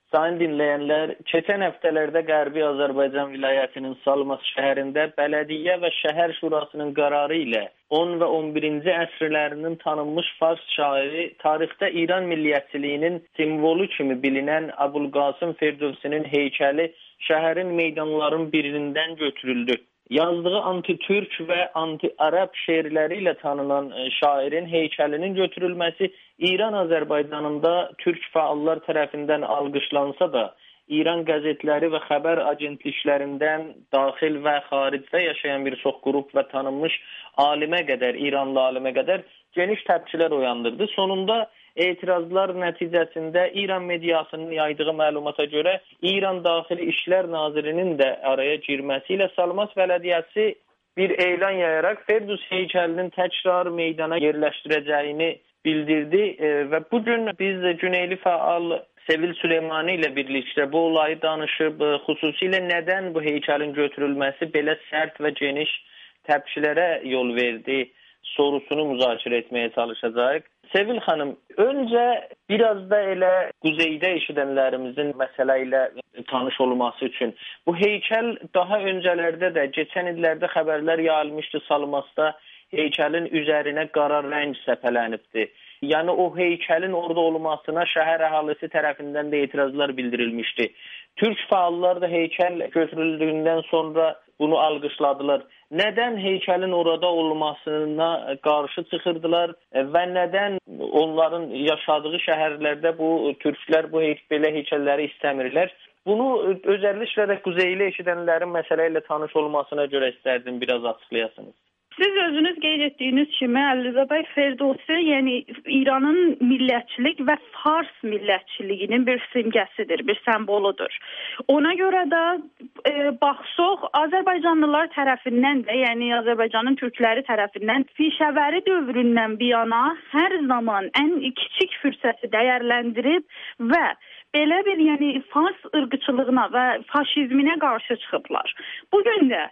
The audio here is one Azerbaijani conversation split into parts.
Sayın dinleyenler, keçən həftələrdə Qərbi Azərbaycan vilayətinin Salmas şəhərində Bələdiyyə və Şəhər Şurasının qərarı ilə 10 və 11-ci əsrlərinin tanınmış fars şairi, tarixdə İran milliyyətçiliyinin simvolu kimi bilinən Əbulqasım Ferdowsinin heykəli şəhərin meydanların birindən götürüldü. Yazdığı anti-türk və anti-ərəb şeirləri ilə tanınan şairin heykəlinin götürülməsi İran Azərbaycanında türk fəallar tərəfindən alqışlansa da, İran qəzetləri və xəbər agentliklərindən daxil və xaricdə yaşayan bir çox qrup və tanınmış alimə qədər, İranlı alimə qədər geniş təpkilər oyandırdı. Sonunda etirazlar nəticəsində İran mediasının yaydığı məlumata görə İran Daxili İşlər Nazirinin də araya girməsi ilə Salmas Bələdiyyəsi bir elan yayaraq Ferdus heykəlinin təkrar meydana yerləşdirəcəyini bildirdi və bugün biz Güneyli fəal Sevil Süleymani ilə birlikdə bu olayı danışıb, xüsusilə nədən bu heykəlin götürülməsi belə sərt və geniş təpkilərə yol verdi sorusunu müzakirə etməyə çalışacağıq. Sevil xanım, öncə biraz da elə quzeydə eşidənlərimizin məsələ ilə tanış olması üçün bu heykəl daha öncələrdə də, keçən illərdə xəbərlər yayılmışdı, Salmasda heykəlin üzərinə qara rəng səpələnibdi. Yəni o heykəlin orada olmasına şəhər əhalisi tərəfindən də etirazlar bildirilmişdi. Türk fəallar da heykəl götürüldüyündən sonra bunu alqışladılar. Nədən heykəlin orada olmasına qarşı çıxırdılar və nədən onların yaşadığı şəhərlərdə bu türklər bu belə heykəlləri istəmirlər? Bunu özəlliklə də quzeyli eşidənlərin məsələ ilə tanış olmasına görə istərdim biraz açıqlayasınız. Siz özünüz qeyd etdiyiniz kimi Əlizabəy Ferdowsi, yəni İranın millətçilik və fars millətçiliyinin bir simgəsidir, bir semboludur. Ona görə də baxsaq Azərbaycanlılar tərəfindən də, yəni Azərbaycanın türkləri tərəfindən Pişəvəri dövründən bir yana hər zaman ən kiçik fürsəti dəyərləndirib və belə bir fars ırqçılığına və faşizminə qarşı çıxıblar. Bugün də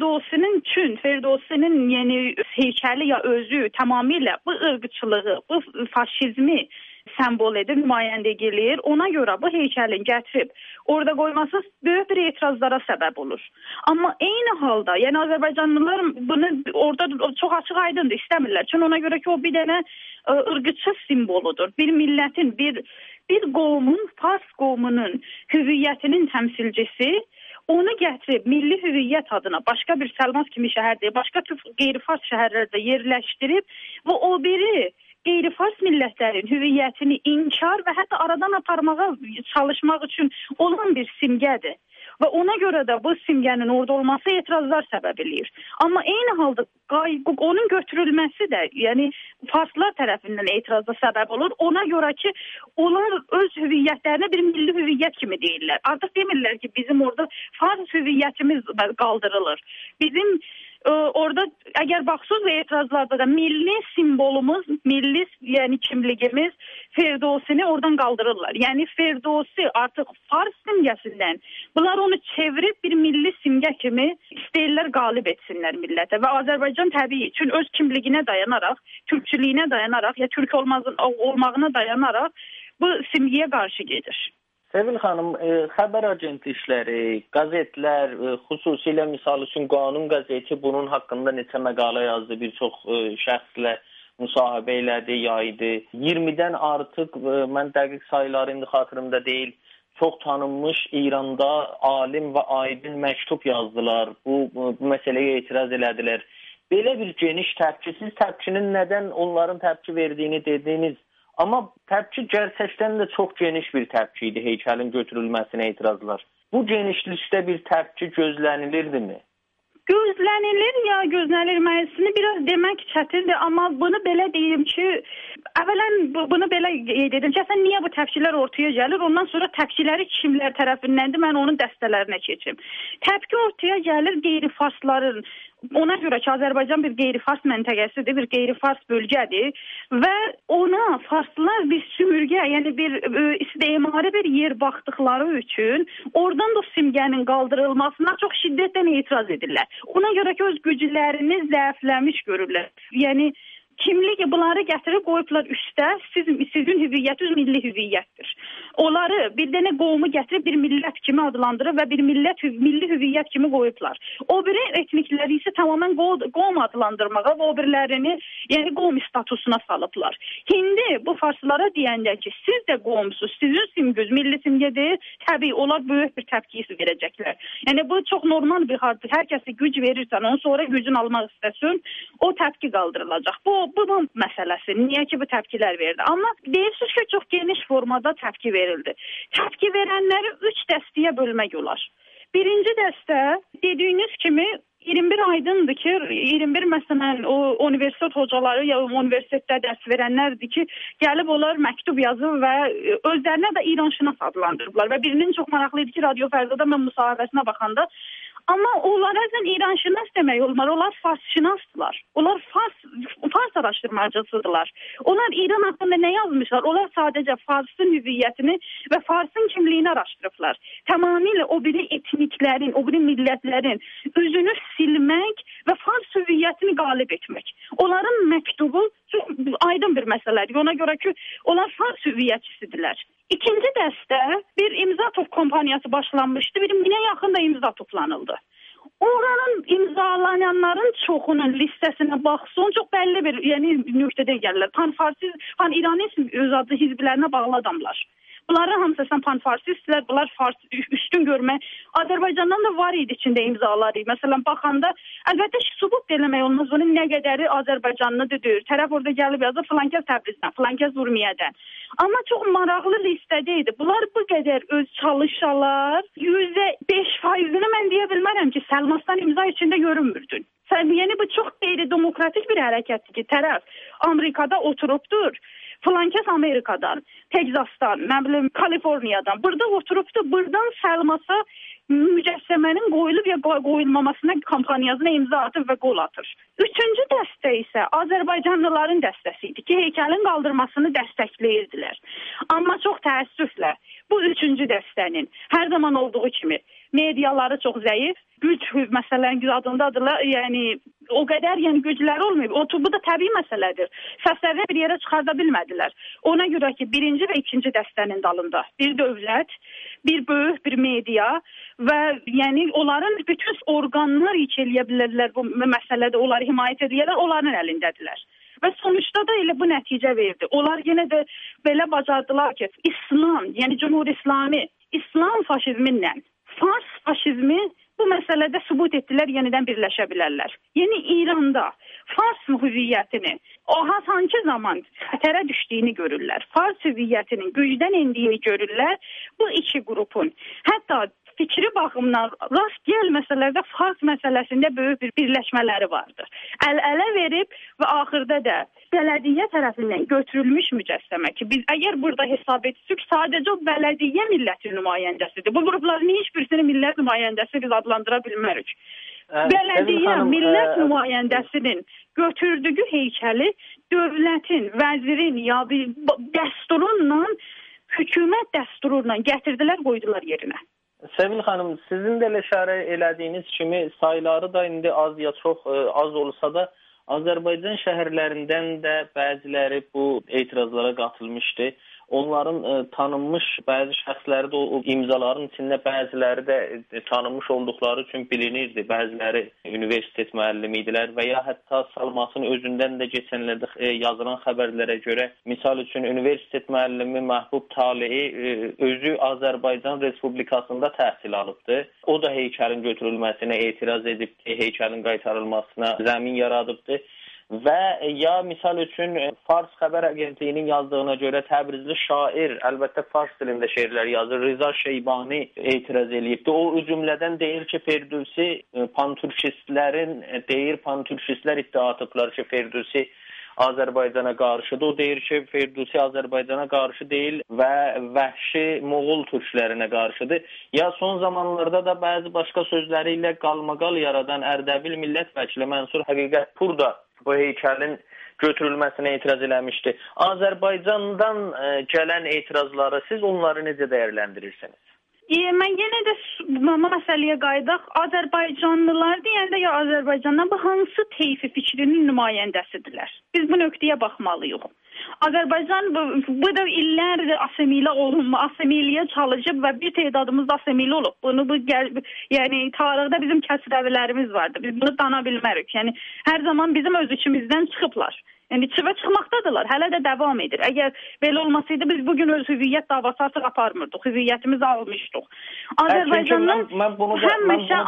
Ferdowsinin heykəli ya özü tamamilə bu ırqçılığı, bu faşizmi sembol edir, nümayəndə edir. Ona görə bu heykəlin gətirib orada qoyması böyük bir etirazlara səbəb olur. Amma eyni halda, yəni Azərbaycanlılar bunu orada çox açıq aydındır, istəmirlər. Çünki ona görə ki, o bir dənə ırqçı simboludur. Bir millətin, bir qovmun, fars qovmunun hüviyyətinin təmsilcisi, onu gətirib milli hüviyyət adına başqa bir Salmas kimi şəhərdə, başqa qeyri-fars şəhərlərdə yerləşdirib və o biri qeyri-fars millətlərin hüviyyətini inkar və hətta aradan aparmağa çalışmaq üçün olan bir simgədir. Və ona görə də bu simgənin orada olması etirazlar səbəb eləyir. Amma eyni halda onun götürülməsi də, yəni farslar tərəfindən etirazda səbəb olur. Ona görə ki, onlar öz hüviyyətlərinə bir milli hüviyyət kimi deyirlər. Artıq demirlər ki, bizim orada fars hüviyyətimiz qaldırılır. Bizim orada əgər baxsınız və etirazlarda da milli simvolumuz, milli kimligimiz Ferdowsini oradan qaldırırlar. Yəni Ferdowsi artıq fars simgəsindən bunlar onu çevirib bir milli simgə kimi istəyirlər qalib etsinlər millətə və Azərbaycan təbii üçün öz kimliyinə dayanaraq, türkçülüyünə dayanaraq ya türk olmağına dayanaraq bu simgəyə qarşı gedir. Sevil xanım, xəbər agentlikləri, qəzetlər, xüsusilə misal üçün Qanun qəzeti bunun haqqında neçə məqalə yazdı, bir çox şəxslə müsahibə elədi, yaydı. 20-dən artıq, mən dəqiq sayıları indi xatırımda deyil, çox tanınmış İranda alim və aydın məktub yazdılar, bu məsələyə etiraz elədilər. Belə bir geniş təpki, siz təpkinin nədən onların təpki verdiyini dediniz. Amma təpki gerçəkdən də çox geniş bir təpki idi heykəlin götürülməsinə etirazlar. Bu genişlikdə bir təpki gözlənilirdimi? Gözlənilir ya gözlənilməsini biraz demək çətindir, amma bunu belə deyim ki, əvvələn bunu belə qeyd edim ki, əslən niyə bu təpkilər ortaya gəlir? Ondan sonra təpkiləri kimlər tərəfindəndir, mən onun dəstələrinə keçim. Təpki ortaya gəlir qeyri-farsların. Ona görə ki, Azərbaycan bir qeyri-fars məntəqəsidir, bir qeyri-fars bölgədir və ona farslılar bir sümürgə, yəni bir istismari bir yer baxdıqları üçün oradan da simgənin qaldırılmasına çox şiddətlə etiraz edirlər. Ona görə ki, öz güclərini zəifləmiş görürlər. Yəni Kimlik bunları gətirib qoyublar üstə. Sizin hüviyyətiniz milli hüviyyətdir. Onları bir dənə qovmu gətirib bir millət kimi adlandırıb və bir milli hüviyyət kimi qoyublar. O biri etnikləri isə tamamen qovm adlandırmağa və o birilərini yəni qovm statusuna salıblar. Hindi bu farslara deyəndə ki, siz də qovmsuz, sizin simgüz milli simgedir, təbii onlar böyük bir təpki verəcəklər. Yəni bu çox normal bir hadisədir. Hər kəsə güc verirsən, onu sonra gücün almaq istəsin, o təpki qaldırılacaq. Bu məsələsi. Niyə ki bu təpkilər verildi? Amma deyirsiniz ki, çox geniş formada təpki verildi. Təpki verənləri 3 dəstəyə bölmək olar. Birinci dəstə dediyiniz kimi 21 aydındır ki, 21 məsələn o universitet hocaları ya universitetdə dərs verənlərdir ki, gəlib onlar məktub yazıb və özlərinə də İranşünas adlandırıblar və birinin çox maraqlı idi ki, Radio Fərdada mən müsahibəsinə baxanda amma onlara İranşünas demək olmaz. Onlar farsşünasdılar. Onlar fars araşdırmacısıdırlar. Onlar İran haqqında nə yazmışlar? Onlar sadəcə Farsın hüviyyətini və Farsın kimliyini araşdırıblar. Tamamilə o biri etniklərin, o biri millətlərin üzünü silmək və Fars hüviyyətini qalib etmək. Onların məktubu aydın bir məsələdir. Ona görə ki, onlar Fars hüviyyətçisidirlər. İkinci dəstə bir imza top kampaniyası başlanmışdı. Bir minə yaxın da imza toplanıldı. Oranın imzalayanların çoxunun listəsinə baxsın, çox bəlli bir nöqtədən gəlirlər. Pan-Farsi, pan-İranizm öz adı hizblərinə bağlı adamlar. Bunların hamısı pan-Farsistlər, bunlar Fars üstün görmək. Azərbaycandan da var idi içində imzaları. Məsələn, baxanda, əlbəttə sübut eləmək olmaz. Bunun nə qədəri Azərbaycanlıdır. Tərəf orada gəlib yazır, filankəs Təbrizdən, filankəs Urmiyədən. Amma çox maraqlı listədə idi. Bunlar bu qədər öz çalışalar, %5%-ni mən deyə bilmərəm ki, Səlmastan imza içində görünmürdün. Yəni, bu çox qeyri-demokratik bir hərəkətdir ki, tərəf Amerikada oturubdur. Filankəs Amerikadan, Texasdan, Kaliforniyadan burada oturubdu. Buradan Səlmasa mücəssəmənin qoyulub ya qoyulmamasına kampaniyasına imza atıb və qol atır. Üçüncü dəstə isə Azərbaycanlıların dəstəsi idi ki, heykəlin qaldırmasını dəstəkləyirdilər. Amma çox təəssüflə bu üçüncü dəstənin hər zaman olduğu kimi mediaları çox zəif, güc məsələlərin adındadırlar, yəni o qədər gücləri olmayıb. Bu da təbii məsələdir. Səslərini bir yerə çıxarda bilmədilər. Ona görə ki, birinci və ikinci dəstənin dalında bir dövlət, bir böyük bir media və yəni onların bütün orqanlar iç eləyə bilərlər bu məsələdə, onları himayət edirlər, onların əlindədirlər. Və sonuçta da elə bu nəticə verdi. Onlar yenə də belə bacardılar ki, İslam, yəni Cumhur-İslami, İslam faşizminlə Fars faşizmi bu məsələdə sübut etdilər, yenidən birləşə bilərlər. Yəni İranda Fars hüviyyətini o hansı zaman xətərə düşdüyünü görürlər. Fars hüviyyətinin gücdən endiyini görürlər bu iki qrupun. Hətta fikri baxımdan rast gəlməsələr də Fars məsələsində böyük bir birləşmələri vardır. Əl-ələ verib və axırda da bələdiyyə tərəfindən götürülmüş mücəssəmə ki, biz əgər burada hesab etsək, sadəcə o bələdiyyə milləti nümayəndəsidir. Bu qrupların heç birisini millət nümayəndəsi biz adlandıra bilmərik. Bələdiyyə, millət nümayəndəsinin götürdüyü heykəli dövlətin, vəzirin ya dəsturunla, hökumət dəsturunla gətirdilər, qoydular yerinə. Sevil xanım, sizin də işarə elədiyiniz kimi sayları da indi az ya çox az olsa da Azərbaycan şəhərlərindən də bəziləri bu etirazlara qatılmışdı. Onların tanınmış bəzi şəxsləri də o imzaların içində bəziləri də tanınmış olduqları üçün bilinirdi. Bəziləri universitet müəllimi idilər və ya hətta Salmasın özündən də keçənlərdə yazılan xəbərlərə görə, misal üçün universitet müəllimi Məhbub Talei özü Azərbaycan Respublikasında təhsil alıbdı. O da heykəlin götürülməsinə etiraz edibdi, heykəlin qaytarılmasına zəmin yaradıbdı. Və ya misal üçün Fars xəbər agentliyinin yazdığına görə Təbrizli şair, əlbəttə Fars dilində şeirlər yazır, Rıza Şeybani etiraz eləyibdi. O cümlədən deyir ki, Ferdowsi pan-türkistlər iddia atıblar ki, Ferdowsi Azərbaycana qarşıdır. O deyir ki, Ferdowsi Azərbaycana qarşı deyil və vəhşi Moğol türklərinə qarşıdır. Ya son zamanlarda da bəzi başqa sözləri ilə qalmaqal yaradan Ərdəbil millət vəkili Mənsur Həqiqətpur da bu heykəlin götürülməsinə etiraz eləmişdi. Azərbaycandan gələn etirazları siz onları necə dəyərləndirirsiniz? Mən yenə də məsələyə qayıdaq. Azərbaycanlılar deyəndə ya Azərbaycandan bu hansı teyfi fikrinin nümayəndəsidirlər? Biz bu nöqtəyə baxmalıyıq. Azərbaycan bu da illərdir asimiliyə çalışıb və bir tədadımız asimili olub. Yəni tarixdə bizim kəsrəvilərimiz vardı. Biz bunu dana bilmərik. Yəni hər zaman bizim öz içimizdən çıxıblar. Yəni çıxmaqdadılar, hələ də davam edir. Əgər belə olmasaydı biz bugün öz hüviyyət davası artıq aparmırdıq, hüviyyətimizi almışdıq. Azərbaycandan həmişə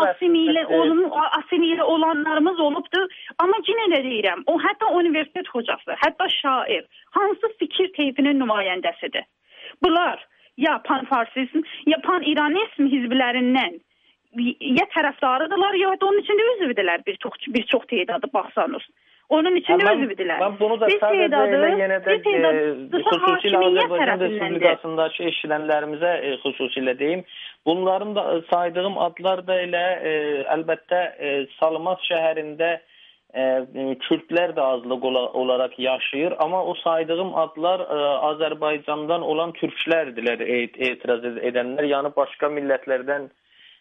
asimilə olanlarımız olubdur. Amma yenə də deyirəm, o hətta universitet hocası, hətta şair, hansı fikir teyfinin nümayəndəsidir? Bunlar ya pan-farsizm, ya pan-iranizm hizblərindən ya tərəfdarıdırlar, ya da onun içində üzvdülər bir çox tedadı baxsanız. Onun içində özüdülər. Mən bunu da sadəcə elə yenə də xüsusilə Azərbaycan Respublikasındakı eşidənlərimizə xüsusilə deyim. Bunların da saydığım adlar da elə əlbəttə Salmas şəhərində Kürdlər də azlıq olaraq yaşayır. Amma o saydığım adlar Azərbaycandan olan türklərdirlər etiraz edənlər. Yəni başqa millətlərdən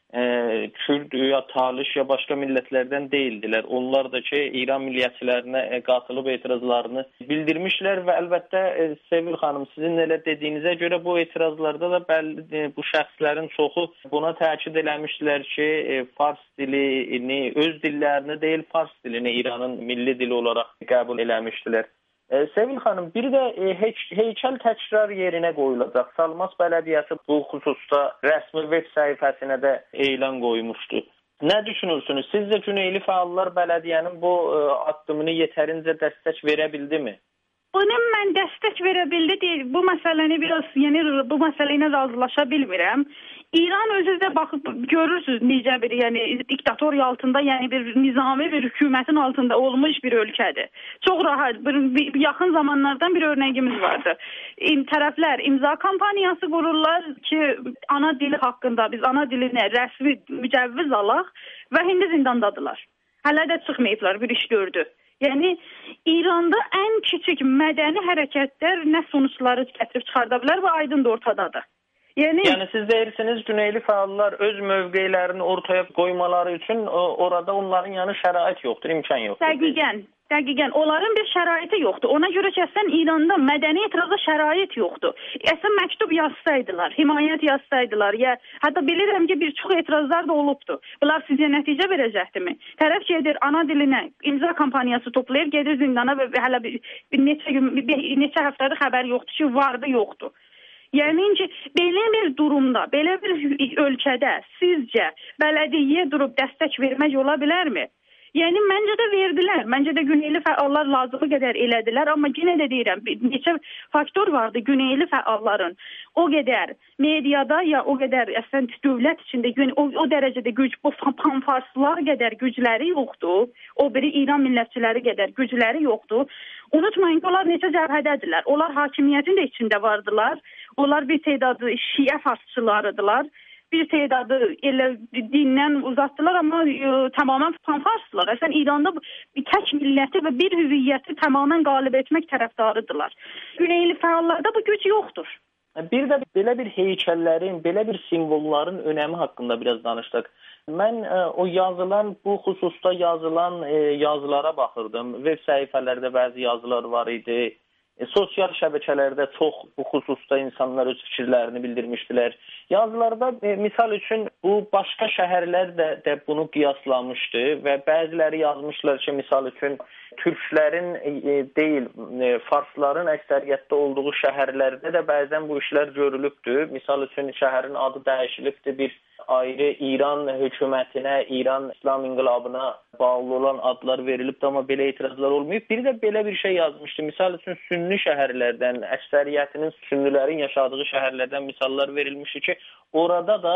Kürd ya Talış ya başqa millətlərdən deyildilər. Onlar da ki, İran milliyyətçilərinə qatılıb etirazlarını bildirmişlər və əlbəttə Sevil xanım, sizin elə dediyinizə görə bu etirazlarda da bu şəxslərin çoxu buna təkid eləmişdilər ki, fars dilini, öz dillərini deyil, fars dilini İranın milli dili olaraq qəbul eləmişdilər. Sevil xanım, bir də heykəl təkrar yerinə qoyulacaq. Salmas bələdiyyəsi bu xüsusda rəsmi veb səhifəsinə də elan qoymuşdu. Nə düşünürsünüz? Sizcə Güneyli fəallar bələdiyyənin bu addımını yetərincə dəstək verə bildimi? Bunun mən dəstək verə bildi deyil. Bu məsələni biraz, yəni bu məsələylə razılaşa bilmirəm. İran özü də baxıb görürsüz necə bir, yəni diktatoriya altında, yəni bir nizami bir hökumətin altında olmuş bir ölkədir. Çox rahat, bir yaxın zamanlardan bir örnəyimiz vardı. Tərəflər imza kampaniyası qururlar ki, ana dili haqqında biz ana dilinə rəsmi mücəvviz alaq və indi zindandadılar. Hələ də çıxmayıblar, bir iş gördü. Yəni İranda ən kiçik mədəni hərəkətlər nə sonuçları gətirib çıxarda bilər və aydın da ortadadır. Yəni siz deyirsiniz Güneyli fəallar öz mövqelərini ortaya qoymaları üçün orada onların yəni şərait yoxdur, imkan yoxdur. Dəqiqən. Onların bir şəraiti yoxdur. Ona görə ki, əslən İranda mədəni etiraza şərait yoxdur. Əslən məktub yazsaydılar, himayət yazsaydılar, ya hətta bilirəm ki, bir çox etirazlar da olubdur. Bunlar sizə nəticə verəcəkdirmi? Tərəf gedir ana dilinə imza kampaniyası toplayır, gedir zindana və hələ bir neçə həftədir xəbər yoxdur ki, vardı, yoxdur. Yəni ki, belə bir durumda, belə bir ölkədə sizcə bələdiyyə durub dəstək vermək ola bilərmi? Yəni məncə də verdilər. Məncə də Güneyli fəallar lazımı qədər elədilər, amma yenə də deyirəm, neçə faktor vardı Güneyli fəalların. O qədər mediada ya o qədər əslən dövlət içində o dərəcədə güc, bu panfarslar qədər gücləri yoxdur. O biri İran millətçiləri qədər gücləri yoxdur. Unutmayın ki, onlar neçə cəbhədədirlər. Onlar hakimiyyətin də içində vardılar. Onlar bir tedadı şiə farsçılarıdılar. Bir tedadı elə dindən uzatdılar, amma tamamən panfarsdılar. Əslən İranda bir tək milləti və bir hüviyyəti tamamən qalib etmək tərəfdarıdırlar. Güneyli fəallarda bu güc yoxdur. Bir də belə bir heykəllərin, belə bir simvolların önəmi haqqında biraz danışdıq. Mən o yazılan, bu xüsusda yazılan yazılara baxırdım. Web səhifələrdə bəzi yazılar var idi. Sosial şəbəkələrdə çox bu xüsusda insanlar öz fikirlərini bildirmişdilər. Yazılarda misal üçün bu başqa şəhərlər də bunu qiyaslamışdı və bəziləri yazmışlar ki, misal üçün türklərin deyil, farsların əksəriyyətdə olduğu şəhərlərdə də bəzən bu işlər görülübdür. Misal üçün şəhərin adı dəyişilibdir, bir ayrı İran hökumətinə, İran İslam inqilabına bağlı olan adlar verilibdir, amma belə etirazlar olmayıb. Bir də belə bir şey yazmışdı. Misal üçün sünni şəhərlərdən, əksəriyyətinin sünnilərin yaşadığı şəhərlərdən misallar verilmişdi ki, orada da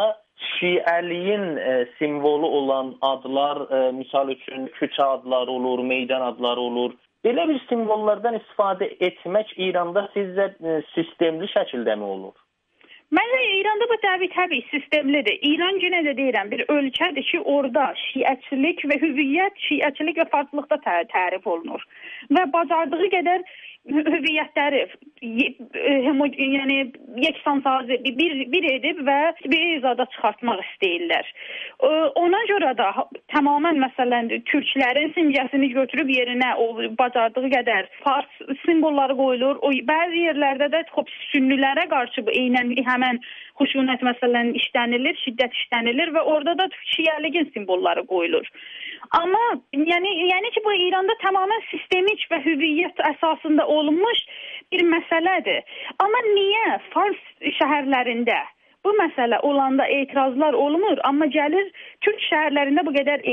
şiəliyin simvolu olan adlar, misal üçün küçə adları olur, meydan adları olur. Belə bir simvollardan istifadə etmək İranda sizcə sistemli şəkildə mi olur? Məncə İranda bu təbii sistemlidir. İran yenə də deyirəm, bir ölkədir ki, orada şiəçilik və hüviyyət, şiəçilik və farklılıqda tərif olunur. Və bacardığı qədər hüviyyətləri yəni yeksansazı bir edib və bir izada çıxartmaq istəyirlər. Ona görə də tamamilə məsələn türklərin simgəsini götürüb yerinə o bacardığı qədər fars simvolları qoyulur. O bəzi yerlərdə də sünnilərə qarşı eynən həmin xuşunət məsələn işlənilir, şiddət işlənilir və orada da şiəliyin simvolları qoyulur. Amma yəni ki bu İranda tamamilə sistemik və hüviyyət əsasında olmuş bir məsələdir. Amma niyə fars şəhərlərində bu məsələ olanda etirazlar olmur, amma gəlir Türk şəhərlərində bu qədər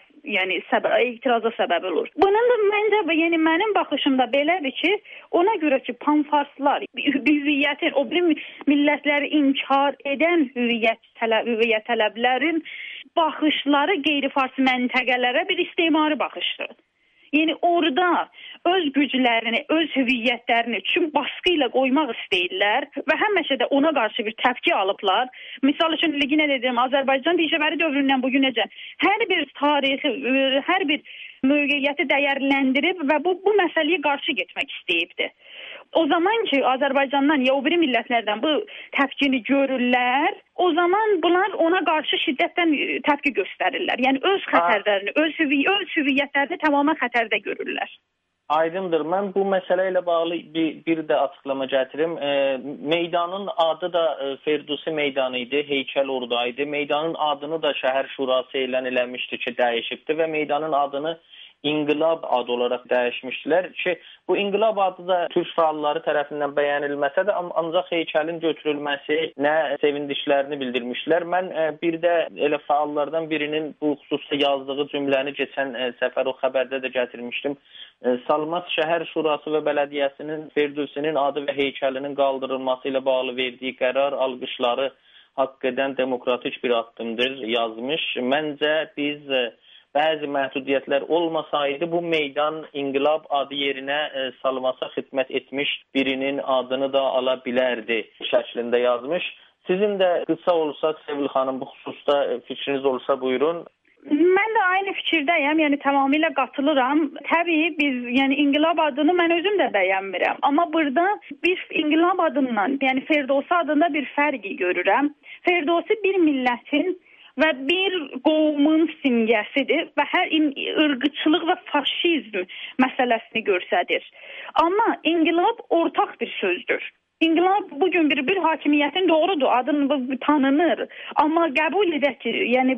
etiraza səbəb olur. Bunun da məncə yəni mənim baxışımda belədir ki, ona görə ki panfarslar hüviyyətin, o bir millətləri inkar edən hüviyyət tələblərin baxışları qeyri-fars məntəqələrə bir istismari baxışdır. Yəni orada öz güclərini, öz hüviyyətlərini üçün baskı ilə qoymaq istəyirlər və həmişə də ona qarşı bir təpki alıblar. Misal üçün yenə dedim, Azərbaycan Dişəbəri dövründən bu günəcə hər bir tarixi, hər bir mövqeyiyyəti dəyərləndirib və bu məsələyə qarşı getmək istəyibdi. O zaman ki Azərbaycandan ya o biri millətlərdən bu təpkini görürlər, o zaman bunlar ona qarşı şiddətlə təpki göstərirlər. Yəni öz xətərlərini, öz hüviyyətlərini tamamilə xətərdə görürlər. Aydındır. Mən bu məsələ ilə bağlı bir də açıqlama gətirim. Meydanın adı da Ferdusi meydanı idi, heykəl oradaydı. Meydanın adını da şəhər şurası elan eləmişdi ki, dəyişibdi və meydanın adını İnqilab adı olaraq dəyişmişdilər ki, bu İnqilab adı da türk fəalları tərəfindən bəyənilməsə də ancaq heykəlin götürülməsi nə sevindiklərini bildirmişlər. Mən bir də elə fəallardan birinin bu xüsusda yazdığı cümləni keçən səfər o xəbərdə də gətirmişdim. Salmas Şəhər Şurası və Bələdiyyəsinin Ferdusinin adı və heykəlinin qaldırılması ilə bağlı verdiyi qərar alqışları haqq edən demokratik bir addımdır yazmış. Məncə biz bəzi məhdudiyyətlər olmasaydı bu meydan İnqilab adı yerinə Salmasa xidmət etmiş birinin adını da ala bilərdi şəklində yazmış. Sizin də qısa olsa Sevil xanım bu xüsusda fikriniz olsa buyurun. Mən də aynı fikirdəyəm, yəni tamamilə qatılıram. Təbii biz yəni İnqilab adını mən özüm də bəyənmirəm. Amma burada bir İnqilab adından, yəni Ferdosi adında bir fərqi görürəm. Ferdosi bir millətin və bir qovumun simgəsidir və hər ırqçılıq və faşizm məsələsini göstərir. Amma İnqilab ortaq bir sözdür. İnqilab bugün bir hakimiyyətin doğrudur, adını tanınır. Amma qəbul edək ki, yəni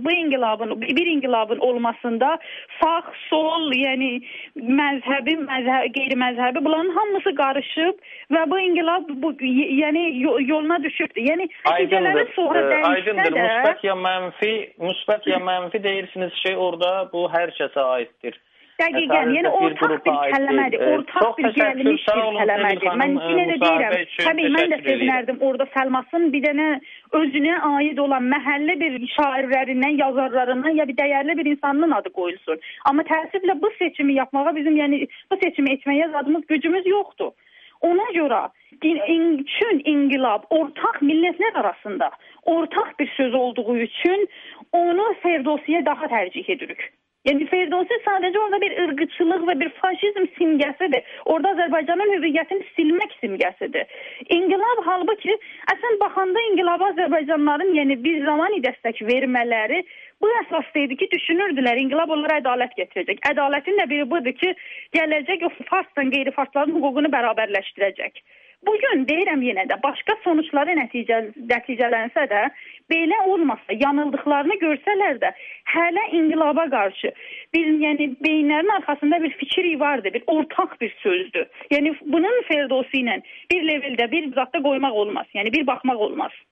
bir inqilabın olmasında sağ, sol, yəni məzhəbi, qeyri-məzhəbi bunların hamısı qarışıb və bu inqilab yəni yoluna düşübdür. Yəni nəticələri sonra dəyişsə də müsbət ya mənfi deyirsiniz ki, orada bu hər kəsə aiddir. Dəqiqən, yəni ortaq bir kəlləmədir, ortaq bir gəlmiş bir kəlləmədir. Mən yenə də deyirəm, təbii mən də sevinərdim orada Salmasın bir dənə özünə aid olan məhəllə bir şairlərindən, yazarlarından ya bir dəyərli bir insanın adı qoyulsun. Amma təəssüflə bu seçimi yapmağa bizim, yəni bu seçimi etməyə zadımız, gücümüz yoxdur. Ona görə üçün inqilab ortaq millətlər arasında ortaq bir söz olduğu üçün onu Ferdosiyə daha tərcih edirik. Yəni Ferdosi sadəcə orada bir ırqçılıq və bir faşizm simgəsidir. Orada Azərbaycanın hüviyyətini silmək simgəsidir. İnqilab halbuki əslən baxanda inqilaba Azərbaycanlıların yəni bir zaman dəstək vermələri bu əsasda idi ki, düşünürdülər inqilab onlara ədalət gətirəcək. Ədalətin də biri budur ki, gələcək o farsdan qeyri-farsların hüququnu bərabərləşdirəcək. Bugün deyirəm yenə də başqa sonuçları nəticələnsə də belə olmasa, yanıldıqlarını görsələr də hələ inqilaba qarşı bir yəni beyinlərin arxasında bir fikir vardı, bir ortaq bir sözdür. Yəni bunun Ferdosi ilə bir leveldə, bir zatda qoymaq olmaz. Yəni bir baxmaq olmaz.